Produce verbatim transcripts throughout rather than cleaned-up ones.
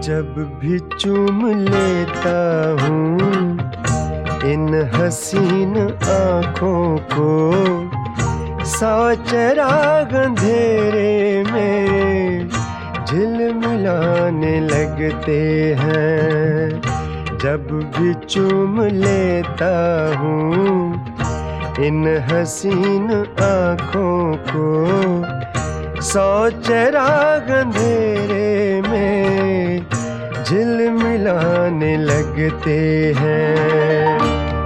जब भी चूम लेता हूँ इन हसीन आँखों को, सौ चिराग अंधेरे में झिलमिलाने लगते हैं। जब भी चूम लेता हूँ इन हसीन आँखों को, सौ चिराग अंधेरे में झिलमिलाने लगते हैं।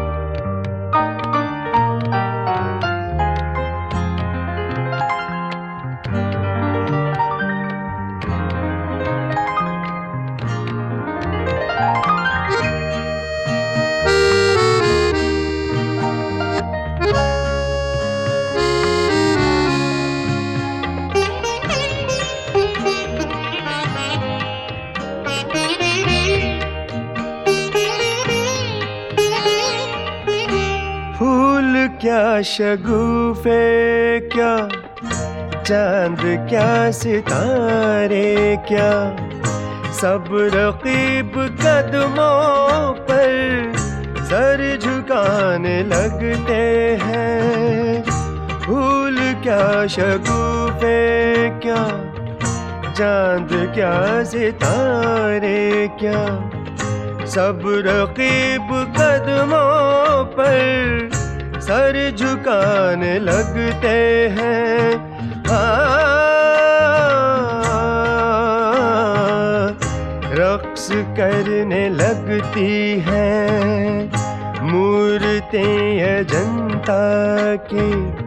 फूल क्या शगुफे क्या, चांद क्या सितारे क्या, सब रकीब कदमों पर सर झुकाने लगते हैं। फूल क्या शगुफे क्या, चांद क्या सितारे क्या, सब रकीब कदमों पर सर झुकाने लगते हैं। रक्स करने लगती हैं मूर्तें अजंता की,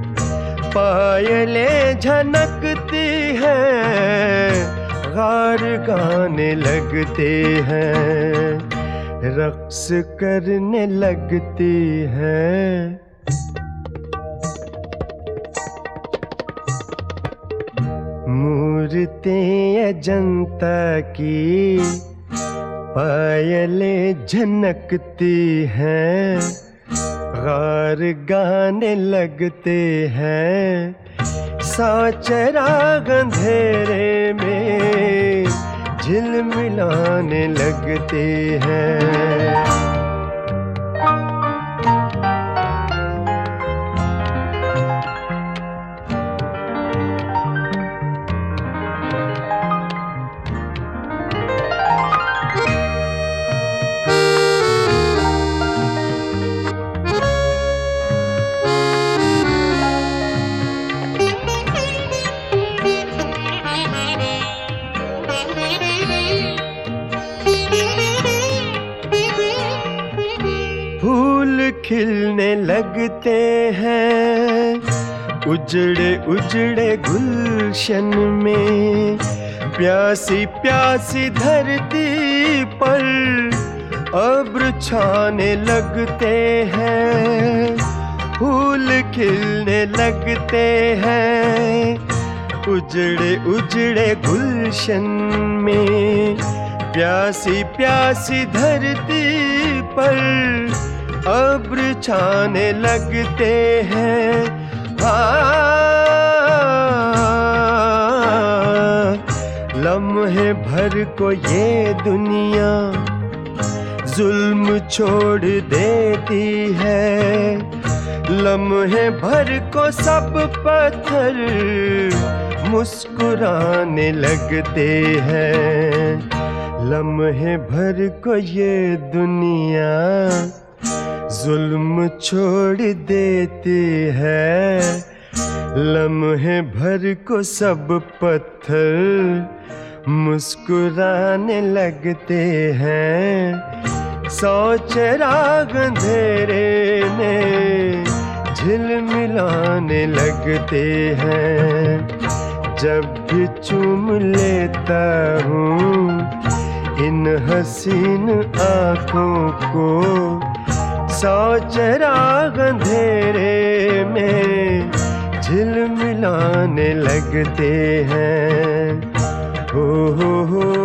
पायलें झनकती हैं, गार गाने लगते हैं, रक्स करने लगती हैं। मूर्तें अजंता की पायलें झनकती हैं, गार गाने लगते हैं, सौ चिराग अंधेरे में झिलमिलाने लगते हैं। फूल खिलने लगते हैं उजड़े उजड़े गुलशन में, प्यासी प्यासी धरती पर अब्र छाने लगते हैं। फूल खिलने लगते हैं उजड़े उजड़े गुलशन में, प्यासी प्यासी धरती पर अब्र छाने लगते हैं। लम्हे भर को ये दुनिया जुल्म छोड़ देती है, लम्हे भर को सब पत्थर मुस्कुराने लगते हैं। लम्हे भर को ये दुनिया जुल्म छोड़ देती है, लम्हे भर को सब पत्थर मुस्कुराने लगते हैं। सौ चिराग अंधेरे में झिलमिलाने लगते हैं। जब भी चूम लेता हूँ इन हसीन आँखों को, सौ चिराग अंधेरे में झिलमिलाने लगते हैं। हो हो हो